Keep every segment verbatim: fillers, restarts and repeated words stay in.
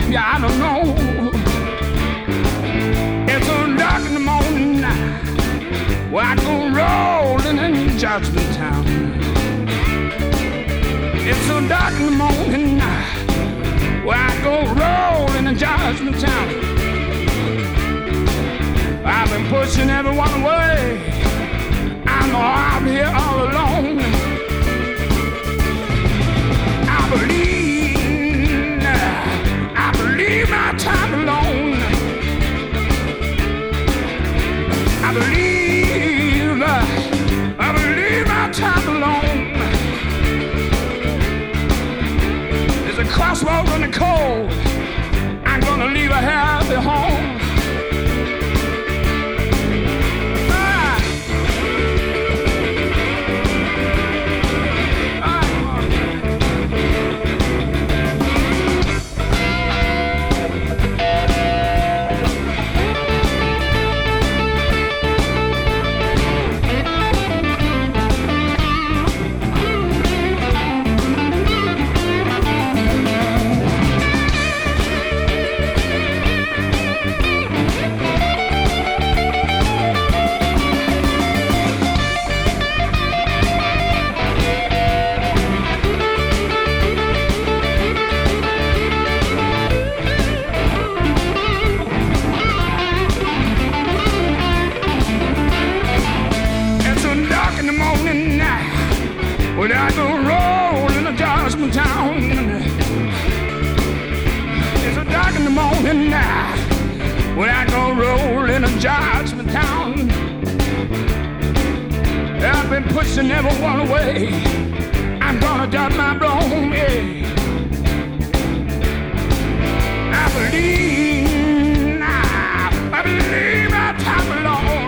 Ethiopia, I don't know. It's so dark in the morning now. Well, I go rolling in Judgment Town. It's so dark in the morning now. Well, I go rolling in Judgment Town. I've been pushing everyone away. I'm out here all alone. I believe, I believe my time alone. I believe, I believe my time alone. There's a crossroad in the cold. I'm gonna leave a happy home. When I go rolling to Judgment Town, it's so dark in the morning now. When I go rolling to Judgment Town, I've been pushing everyone away. I'm gonna dust my broom, yeah. I believe, I, I believe my time alone.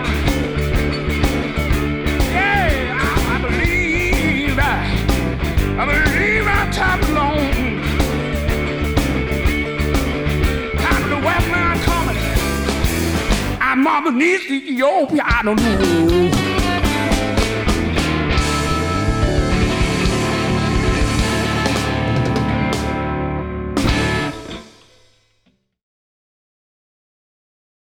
I believe our time alone. Time to west man coming. I'm up beneath Ethiopia, I don't know.